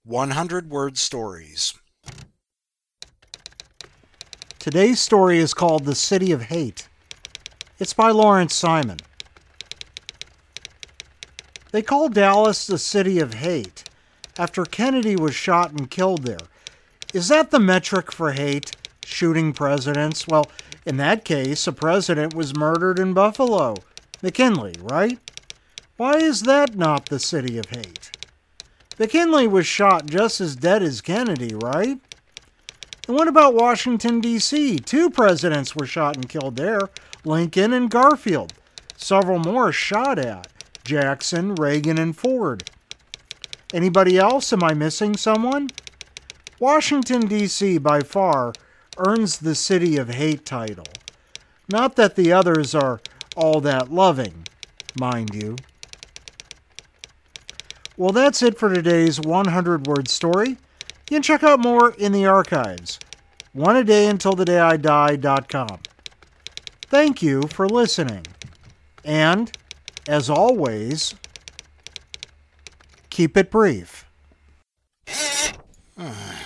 100-word stories. Today's story is called The City of Hate. It's by Lawrence Simon. They called Dallas the City of Hate after Kennedy was shot and killed there. Is that the metric for hate? Shooting presidents? Well, in that case, a president was murdered in Buffalo. McKinley, right? Why is that not the City of Hate? McKinley was shot just as dead as Kennedy, right? And what about Washington, D.C.? 2 presidents were shot and killed there, Lincoln and Garfield. Several more shot at, Jackson, Reagan, and Ford. Anybody else? Am I missing someone? Washington, D.C. by far earns the City of Hate title. Not that the others are all that loving, mind you. Well, that's it for today's 100-word story. You can check out more in the archives. oneadayuntilthedayidie.com. Thank you for listening. And, as always, keep it brief.